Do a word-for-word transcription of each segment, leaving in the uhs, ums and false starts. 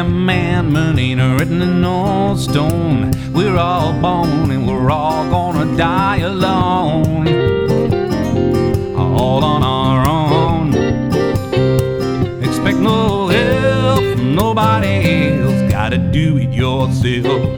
commandment ain't written in no stone. We're all born and we're all gonna die alone, all on our own. Expect no help from nobody else. Gotta do it yourself.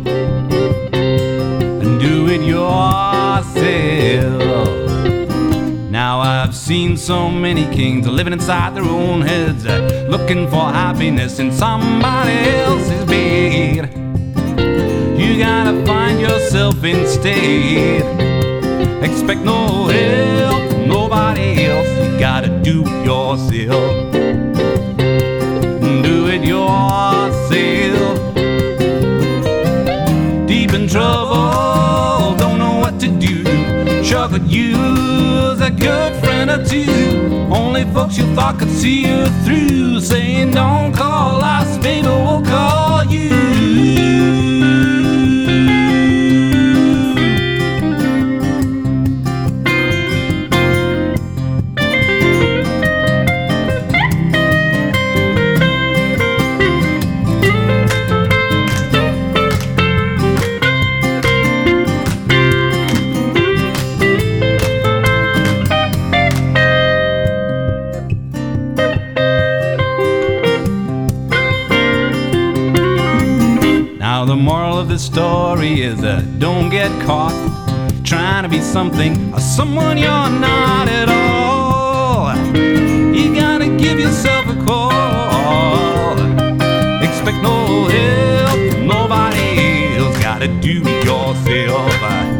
Do it yourself. Now I've seen so many kings living inside their own heads, uh, looking for happiness in somebody else's bed. You gotta find yourself instead. Expect no help from nobody else. You gotta do it yourself. Do it yourself. Deep in trouble, don't know what to do. Sure could use a good friend or two. Only folks you thought could see you through, saying don't call us, baby, we'll call you. The moral of the story is uh, don't get caught trying to be something or someone you're not at all. You gotta give yourself a call. Expect no help from nobody else. Gotta do it yourself.